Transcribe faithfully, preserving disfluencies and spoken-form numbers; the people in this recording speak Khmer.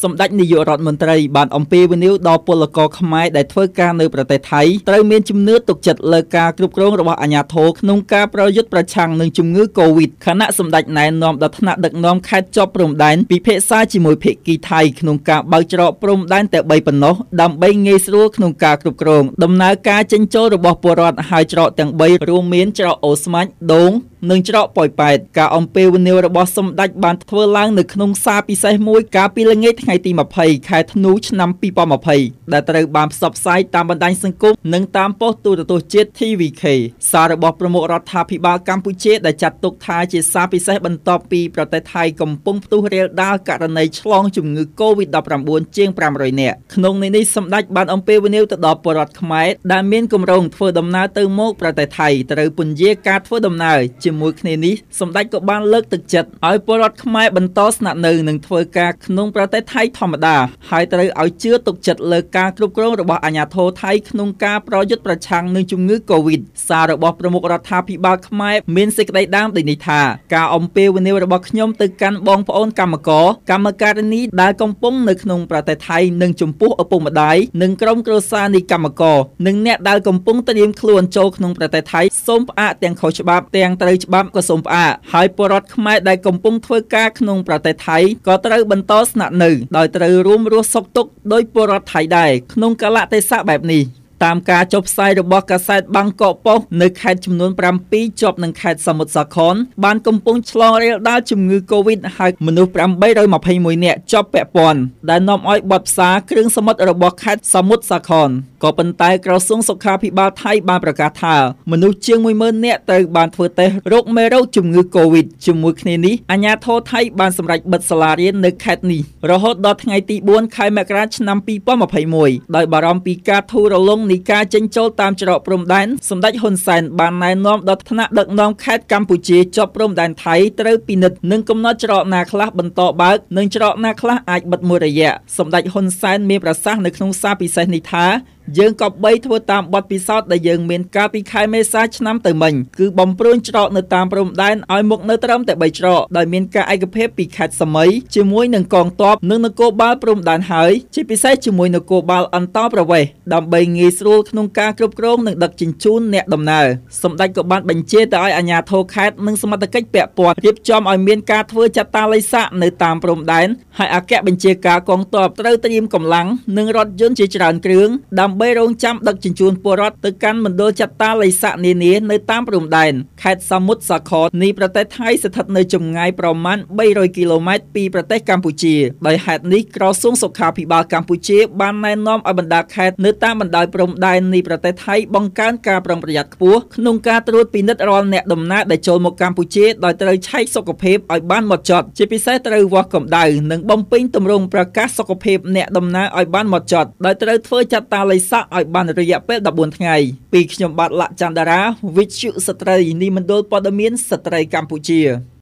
សម្ដេចនាយករដ្ឋមន្ត្រីបានអំពាវនាវដល់ពលករខ្មែរដែលធ្វើការនៅប្រទេសថៃត្រូវមានជំនឿទុកចិត្តលើការគ្រប់គ្រងរបស់អាជ្ញាធរក្នុងការប្រយុទ្ធប្រឆាំងនឹងជំងឺ Covid ខណៈសម្ដេចណែនាំដល់ថ្នាក់ដឹកនាំខេត្តជាប់ព្រំដែនពិភាក្សាជាមួយភាគីថៃក្នុងការបើកច្រកព្រំដែនតែបីប៉ុណ្ណោះដើម្បីងាយស្រួលក្នុងការគ្រប់គ្រងដំណើរការចេញចូលរបស់ពលរដ្ឋហើយច្រកទាំងបីរួមមានច្រកអូស្មាច់ដូងនិងច្រកប៉ោយប៉ែតការអំពាវនាវរបស់សម្ដេចបានធ្វើឡើងនៅក្នុងសារពិសេសមួយកាលពីល្ងាចថ្ងៃទីម្ភៃខែធ្នូឆ្នាំពីរពាន់ម្ភៃដែលត្រូវបានផ្សព្វផ្សាយតាមបណ្ដាញសង្គមនិងតាមប៉ុស្តិ៍ទូរទស្សន៍ជាតិ ធី វី ខេ សាររបស់ប្រមុខរដ្ឋាភិបាលកម្ពុជាដែលចាត់ទុកថាជាសារពិសេសបន្ទាប់ពីប្រទេសថៃកំពុងផ្ទុះរាលដាលករណីឆ្លងជំងឺ Covid ដប់ប្រាំបួន ជាងប្រាំរយនាក់ក្នុងន័យនេះសម្ដេចបានអំពាវនាវទៅដល់ពលរដ្ឋខ្មែរដែលមានគម្រោងធ្វើដំណើរទៅមកប្រទេសថៃត្រូវពន្យាការធ្វើដំណើរជាមួយគ្នានេះសម្ដេចក៏បានលើកទឹកចិត្តឲ្យពលរដ្ឋខ្មែរបន្តស្នាក់នៅនិងធ្វើការក្នុងប្រទេសថៃធម្មតាហើយត្រូវឲ្យជឿទុកចិត្តលើការគ្រប់គ្រងរបស់អាជ្ញាធរថៃក្នុងការប្រយុទ្ធប្រឆាំងនឹងជំងឺ Covid សាររបស់ប្រមុខរដ្ឋាភិបាលខ្មែរមានសេចក្តីដើមដូចនេះថាការអំពាវនាវរបស់ខ្ញុំទៅកាន់បងប្អូនកម្មករកម្មការិនីដែលកំពុងនៅក្នុងប្រទេសថៃនិងចំពោះឪពុកម្ដាយនិងក្រុមគ្រួសារនៃកម្មករនិងអ្នកដែលកំពុងត្រៀមខ្លួនចូលក្នុងប្រទេសថៃសូមផ្អាកទាំងខុសច្បាប់ទាំងត្រូវច្បាប់ក៏សូមផ្អាកហើយពលរដ្ឋខ្មែរដែលកំពុងធ្វើការក្នុងប្រទេសថៃក៏ត្រូវបន្តស្នាក់នៅដោយត្រូវរួមរស់សុខទុក្ខដោយពលរដ្ឋថៃដែរក្នុងកាលៈទេសៈបែបនេះតាមការចុះផ្សាយរបស់កាសែតបាងកកប៉ុស្តិ៍នៅខេត្តចំនួនប្រាំពីរជាប់នឹងខេត្តសមុទ្រសាខនបានកំពុងឆ្លងរាលដាលជំងឺ Covid ហើយមនុស្សប្រាំបីរយម្ភៃមួយនាក់ជាប់ពាក់ព័ន្ធដែលនាំឲ្យបទផ្សារគ្រឿងសមុទ្ររបស់ខេត្តសមុទ្រសាខនក៏ប៉ុន្តែក្រសួងសុខាភិបាលថៃបានប្រកាសថាមនុស្សជាងមួយម៉ឺននាក់ត្រូវបានធ្វើតេស្តរោគមេរោគជំងឺ Covid ជាមួយគ្នានេះអាជ្ញាធរថៃបានសម្រេចបិទសាលារៀននៅខេត្តនេះរហូតដល់ថ្ងៃទីបួនខែមករាឆ្នាំពីរពាន់ម្ភៃមួយដោយបារម្ភពីការធូររលុងនៃការចេញចូលតាមច្រកព្រំដែនសម្ដេចហ៊ុនសែនបានណែនាំដល់ថ្នាក់ដឹកនាំខេត្តកម្ពុជាជាប់ព្រំដែនថៃត្រូវពិនិត្យនិងកំណត់ច្រកណាខ្លះបន្តបើកនិងច្រកណាខ្លះអាចបិទមួយរយៈសម្ដេចហ៊ុនសែនមានប្រសាសន៍នៅក្នុងសារពិសេសនេះថាយើងក៏បីធ្វើតាមបទពិសោធន៍ដែលយើងមានកាលពីខែមេសាឆ្នាំទៅមិញគឺបំព្រួញច្រកនៅតាមព្រំដែនឲ្យមកនៅត្រឹមតែបីច្រកដោយមានការឯកភាពពីខេត្តសមីជាមួយនឹងកងទ័ពនិងនគរបាលព្រំដែនហើយជាពិសេសជាមួយនគរបាលអន្តរប្រវេសន៍ដើម្បីងាយស្រួលក្នុងការគ្រប់គ្រងនិងដឹកជញ្ជូនអ្នកដំណើរសម្ដេចក៏បានបញ្ជាទៅឲ្យអាជ្ញាធរខេត្តនិងសមត្ថកិច្ចពាក់ព័ន្ធរៀបចំឲ្យមានការធ្វើចតាឡេស័កនៅតាមព្រំដែនហើយអគ្គបញ្ជាការកងទ័ពត្រូវត្រៀមកម្លាំងនិងរថយន្តជាច្រើនគ្រឿងដើម្បីរងចាំដឹកជញ្ជូនពលរដ្ឋទៅកាន់មណ្ឌលចតាឡេស័កនានានៅតាមព្រំដែនខេត្តសមុទ្រសាខននៃប្រទេសថៃស្ថិតនៅចម្ងាយប្រមាណបីរយគីឡូម៉ែត្រពីប្រទេសកម្ពុជាដោយហេតុនេះក្រសួងសុខាភិបាលកម្ពុជាបានណែនាំឲ្យបណ្ដាខេត្តនៅតាមបណ្ដោយព្រំដែននៃប្រទេសថៃបង្កើនការប្រុងប្រយ័ត្នខ្ពស់ក្នុងការត្រួតពិនិត្យរាល់អ្នកដំណើរដែលចូលមកកម្ពុជាដោយត្រូវឆែកសុខភាពឲ្យបានហ្មត់ចត់ជាពិសេសត្រូវវាស់កម្ដៅនិងបំពេញទម្រង់ប្រកាសសុខភាពអ្នកដំណើរឲ្យបានហ្មត់ចត់ដោយត្រូវធ្វើចតាឡេស័កឲ្យបានរយៈពេលដប់បួនថ្ងៃពីខ្ញុំបាទលក្ខចន្ទរាវិទ្យុស្ត្រីនិមណ្ឌលព័ត៌មានស្ត្រីកម្ពុជា